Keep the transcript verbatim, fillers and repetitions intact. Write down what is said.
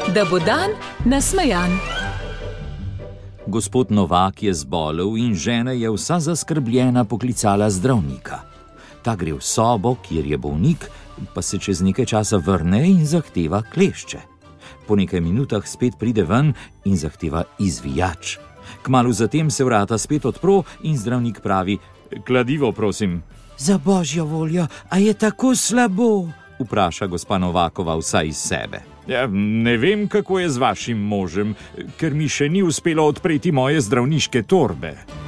da bo dan nasmejan. Gospod Novak je zbolel in žena je vsa zaskrbljena poklicala zdravnika. Ta gre v sobo, kjer je bolnik, pa se čez nekaj časa vrne in zahteva klešče. Po nekaj minutah spet pride ven in zahteva izvijač. Kmalu zatem se vrata spet odpro in zdravnik pravi: kladivo, prosim. Za božjo voljo, a je tako slabo? Vpraša gospa Novakova vsa iz sebe. Ja, ne vem, kako je z vašim možem, ker mi še ni uspelo odpreti moje zdravniške torbe.